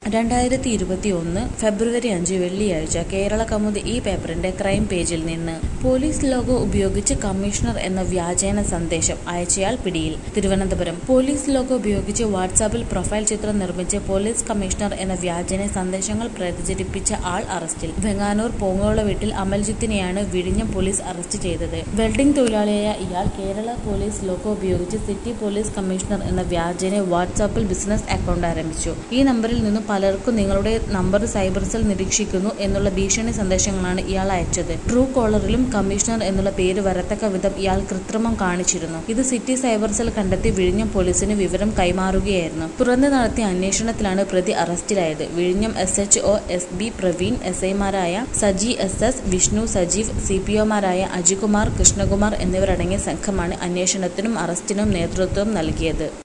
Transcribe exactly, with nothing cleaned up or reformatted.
രണ്ടായിരത്തി ഇരുപത്തി ഒന്ന് ഫെബ്രുവരി അഞ്ച് വെള്ളിയാഴ്ച കേരള കൗമുദി ഈ പേപ്പറിന്റെ ക്രൈം പേജിൽ നിന്ന് പോലീസ് ലോഗോ ഉപയോഗിച്ച് കമ്മീഷണർ എന്ന വ്യാജേന സന്ദേശം അയച്ചയാൾ പിടിയിൽ. തിരുവനന്തപുരം പോലീസ് ലോഗോ ഉപയോഗിച്ച് വാട്സാപ്പിൽ പ്രൊഫൈൽ ചിത്രം നിർമ്മിച്ച് പോലീസ് കമ്മീഷണർ എന്ന വ്യാജേന സന്ദേശങ്ങൾ പ്രചരിപ്പിച്ച ആൾ അറസ്റ്റിൽ. വെങ്ങാനൂർ പോങ്ങോള വീട്ടിൽ അമൽജിത്തിനെയാണ് വിഴിഞ്ഞം പോലീസ് അറസ്റ്റ് ചെയ്തത്. വെൽഡിംഗ് തൊഴിലാളിയായ ഇയാൾ കേരള പോലീസ് ലോഗോ ഉപയോഗിച്ച് സിറ്റി പോലീസ് കമ്മീഷണർ എന്ന വ്യാജേന വാട്സാപ്പിൽ ബിസിനസ് അക്കൗണ്ട് ആരംഭിച്ചു. ഈ നമ്പറിൽ നിന്നും പലർക്കും നിങ്ങളുടെ നമ്പർ സൈബർ സെൽ നിരീക്ഷിക്കുന്നു എന്നുള്ള ഭീഷണി സന്ദേശങ്ങളാണ് ഇയാൾ അയച്ചത്. ട്രൂ കോളറിലും കമ്മീഷണർ എന്നുള്ള പേര് വരത്തക്ക വിധം ഇയാൾ കൃത്രിമം കാണിച്ചിരുന്നു. ഇത് സിറ്റി സൈബർ സെൽ കണ്ടെത്തി വിഴിഞ്ഞം പോലീസിന് വിവരം കൈമാറുകയായിരുന്നു. തുടർന്ന് നടത്തിയ അന്വേഷണത്തിലാണ് പ്രതി അറസ്റ്റിലായത്. വിഴിഞ്ഞം S H O S B Praveen, S ഐമാരായ Saji S S, Vishnu Sajeev, C P ഒമാരായ അജികുമാർ, കൃഷ്ണകുമാർ എന്നിവരടങ്ങിയ സംഘമാണ് അന്വേഷണത്തിനും അറസ്റ്റിനും നേതൃത്വം നൽകിയത്.